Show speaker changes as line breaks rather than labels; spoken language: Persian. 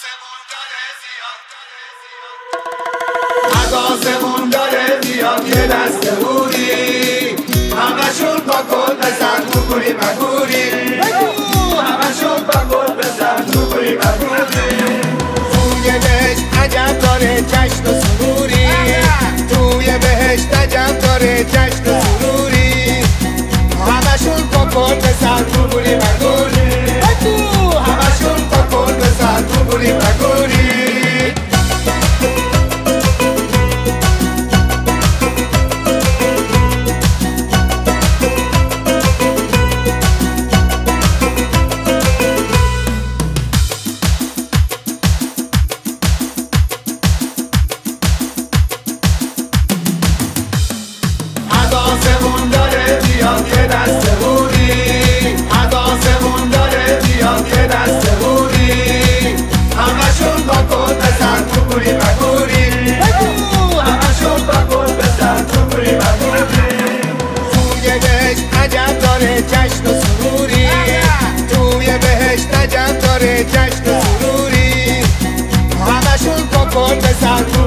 عداسمون داره زیاد یه دست هوری همشون با گل بزن تو گوری مگوری همشون با گل بزن تو گوری مگوری توی بهشت عجب داره جشن و سروری توی بهشت عجب داره جشن و سروری همشون با گل بزن تو گوری مگوری همشون با گل بزن تو گوری مگوری عداسمون داره بیاد یه دست هوری عداسمون داره بیاد یه دست هوری همشون با گل بزن تو گوری مگوری همشون با گل بزن تو گوری مگوری توی بهشت عجب داره جشن و سروری توی بهشت عجب داره جشن و سروری همشون با گل بزن